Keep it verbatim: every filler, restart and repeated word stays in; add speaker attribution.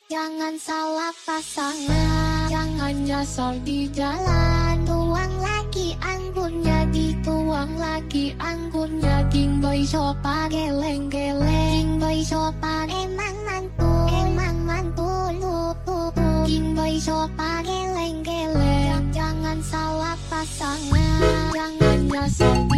Speaker 1: Jangan salah pasangan, jangan nyasar di jalan. Tuang lagi anggurnya, dituang lagi anggurnya. King boy sopa geleng-geleng, King boy sopa emang mantu, emang mantu lu. King boy sopa geleng-geleng. Jangan salah pasangan, jangan nyasar di